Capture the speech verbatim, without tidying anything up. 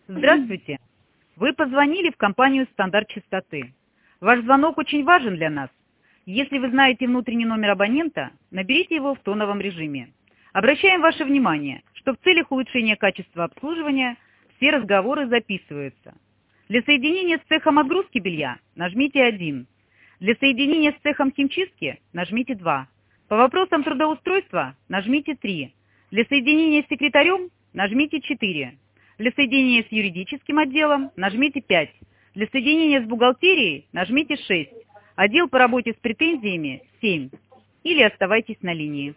Здравствуйте. Вы позвонили в компанию «Стандарт частоты». Ваш звонок очень важен для нас. Если вы знаете внутренний номер абонента, наберите его в тоновом режиме. Обращаем ваше внимание, что в целях улучшения качества обслуживания все разговоры записываются. Для соединения с цехом отгрузки белья нажмите один. Для соединения с цехом химчистки нажмите два. По вопросам трудоустройства нажмите три. Для соединения с секретарем нажмите четыре. Для соединения с юридическим отделом нажмите пять. Для соединения с бухгалтерией нажмите шесть. Отдел по работе с претензиями семь. Или оставайтесь на линии.